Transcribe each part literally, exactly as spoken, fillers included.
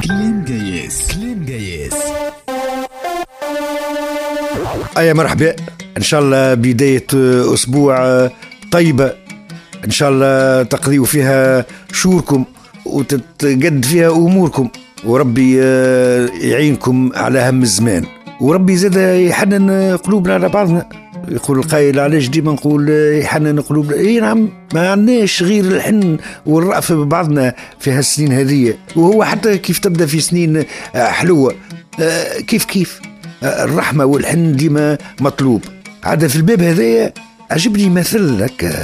كلام جيس كلام جيس. أيا مرحبا، إن شاء الله بداية أسبوع طيبة، إن شاء الله تقضيوا فيها شوركم وتتقد فيها أموركم، وربي يعينكم على هم الزمان، وربي زاد يحنن قلوبنا على بعضنا. يقول القائل علاش ديما نقول يحنن قلوبنا؟ اي نعم، ما عندناش غير الحن والرأفة ببعضنا في هالسنين هذه، وهو حتى كيف تبدأ في سنين حلوة كيف كيف الرحمة والحن ديما مطلوب. عاد في الباب هذايا عجبني مثل لك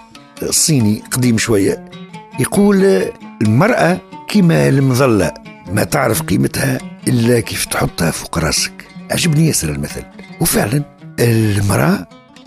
الصيني قديم شوية، يقول المرأة كما المظلة ما تعرف قيمتها إلا كيف تحطها فوق راسك. عجبني ياسر المثل، وفعلا المرأة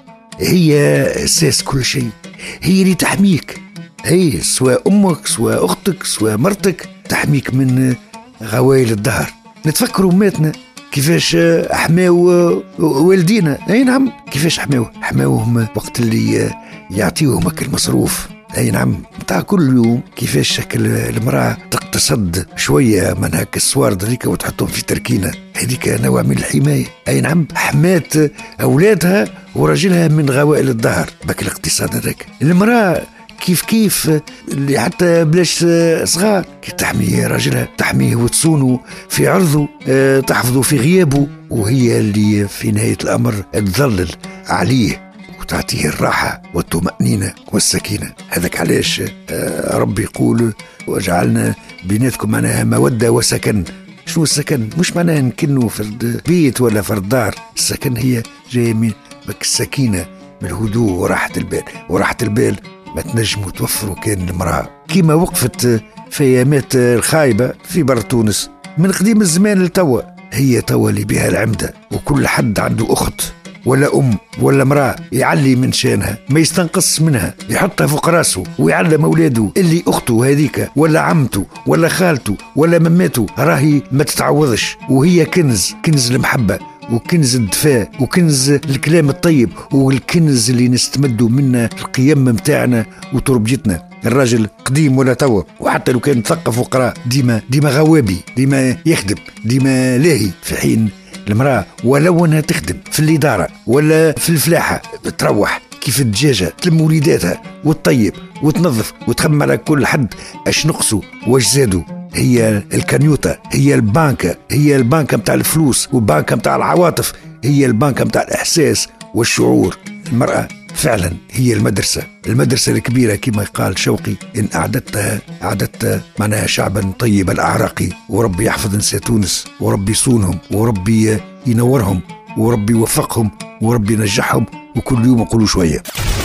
هي أساس كل شيء، هي اللي تحميك، هي سواء أمك سواء أختك سواء مرتك، تحميك من غوائل الدهر. نتفكروا ماتنا كيفاش أحماو والدينا، أي نعم كيفاش أحماو أحماوهم وقت اللي يعطيوهم أكل مصروف، أي نعم متاع كل يوم، كيفاش شكل المرأة تقتصد شوية من هكا السوارد هذيك وتحطهم في تركينة، هذيك نوع من الحماية. أي نعم حمات أولادها ورجلها من غوائل الدهر. بك الاقتصاد هذاك المرأة كيف كيف اللي حتى بلاش صغار كي تحمي راجلها، تحميه وتصونه في عرضه، أه تحفظه في غيابه، وهي اللي في نهاية الأمر تظلل عليه وتعطيه الراحة والطمأنينة والسكينة. هذاك علاش أه ربي يقول وجعلنا بيناتكم معناها مودة وسكن. شنو السكن؟ مش معناها نكنوا فرد بيت ولا فرد دار، السكن هي جاية من بك السكينة، من الهدوء وراحة البال. وراحة البال ما تنجموا توفروا كان المرأة كيما وقفت في ايامات الخايبة في بر تونس من قديم الزمان لتوا، هي توا اللي بها العمدة، وكل حد عنده أخت ولا أم ولا امرأة يعلي من شانها، ما يستنقص منها، يحطها فوق راسه ويعلم أولاده اللي أخته هذيك ولا عمته ولا خالته ولا مماته راهي ما تتعوضش، وهي كنز، كنز المحبة وكنز الدفاع وكنز الكلام الطيب والكنز اللي نستمدوا منه القيم متاعنا وتربيتنا. الراجل قديم ولا توا، وحتى لو كان مثقف وقرأ ديما ديما غوابي، ديما يخدم، ديما لاهي، في حين المرأة ولو انها تخدم في الإدارة ولا في الفلاحة تروح كيف الدجاجة تلم وليداتها وتطيب وتنظف وتخمم على كل حد اش نقصوا واش زادوا. هي الكنيوتة، هي البانكة، هي البانكة متاع الفلوس والبانكة متاع العواطف، هي البانكة متاع الإحساس والشعور. المرأة فعلا هي المدرسة، المدرسة الكبيرة كما قال شوقي، إن أعددتها أعددت معناها شعبا طيب الأعراق. وربي يحفظ نساء تونس، وربي يصونهم، وربي ينورهم، وربي يوفقهم، وربي ينجحهم، وكل يوم يقولوا شوية.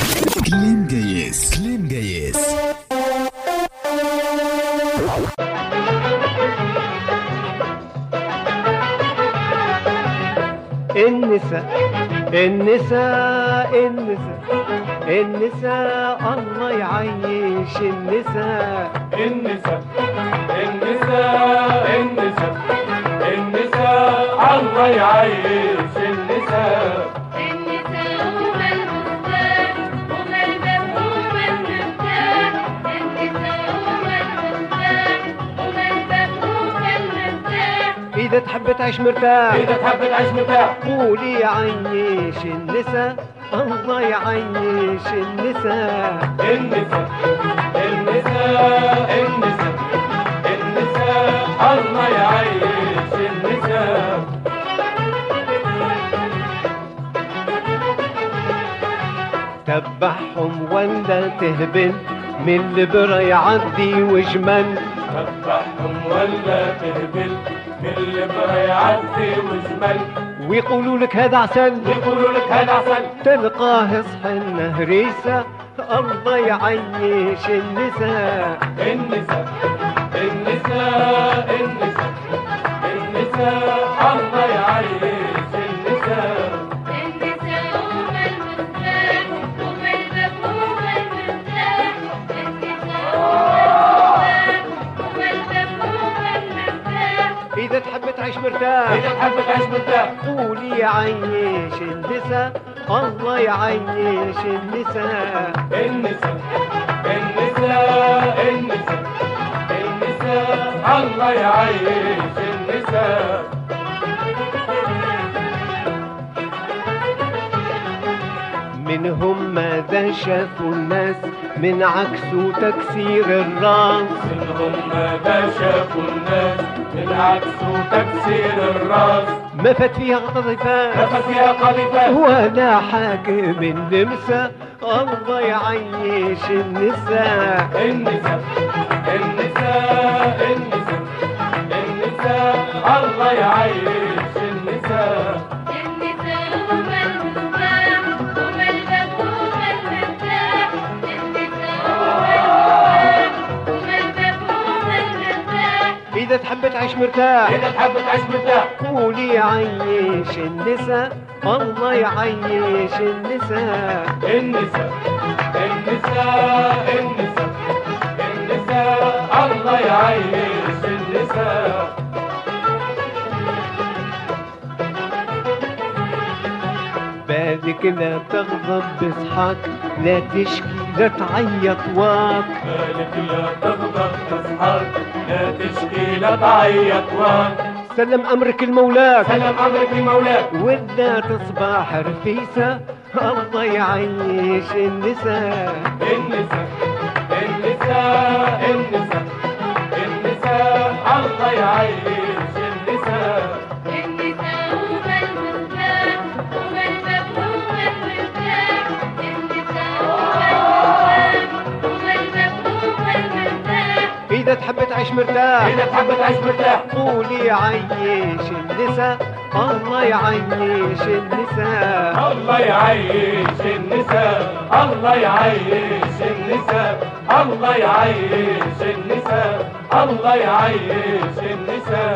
كلام جيس كلام جيس. النساء النساء النساء النساء الله يعيش النساء النساء النساء النساء النساء الله يعيش النساء. النساء هما المفتاح هما الباب هما المفتاح. النساء هما المفتاح هما الباب هما المفتاح. إذا تحب تعيش مرتاح، إذا تحب تعيش مرتاح، قولي يعيش النساء، الله يعيش النساء. النساء النساء النساء النساء الله يعيش النساء. تبعهم ولا تهبل من البرا يعدي وجمل. تبعهم ولا تهبل من البرا يعدي وجمل. ويقولوا لك هذا عسل، يقولوا لك هذا عسل، تلقاه صحن هريسة، الله يعيش النساء. النساء النساء النساء النساء الله يعيش النساء. النساء هما المفتاح هما الباب هما المفتاح. النساء هما الباب هما المفتاح. إذا تحب تعيش مرتاح، إذا تحب تعيش مرتاح، قولي يعيش النساء، الله يعيش النساء. النساء النساء النساء النساء الله يعيش النساء. منهم ماذا شافوا الناس من عكس وتكسير الراس، منهم ماذا شافوا الناس من عكس وتكسير الراس، ما فات فيها قذفات نفت فيها قذفات ولا حاكم النمسا. الله يعيش النساء. النساء النساء النساء النساء الله يعيش النساء. النساء هم المفتاح هم الباب هم المفتاح. النساء هم المفتاح هم الباب هم المفتاح. إذا تحب تعيش مرتاح إذا تحب تعيش مرتاح قولي عيش النساء. الله يعيش النساء. النساء النساء النساء النساء الله يعيش النساء. بالك لا تغضب بصحاك، لا تشكي لا تعيط واك. بالك لا تغضب تصحاك، لا تشكي لا تعيط واك. سلم أمرك المولاك سلم أمرك لمولاك ولا تصبح رفيسة. الله يعيش النساء. النساء النساء النساء النساء الله يعيش النساء. النساء هم المفتاح هم الباب هم المفتاح. النساء هم المفتاح هم الباب هم المفتاح. إذا تحب تعيش مرتاح إذا تحب تعيش مرتاح قولي عيش النساء. الله يعيش النساء. الله يعيش النساء. الله يعيش النساء. الله يعيش النساء. الله يعيش النساء.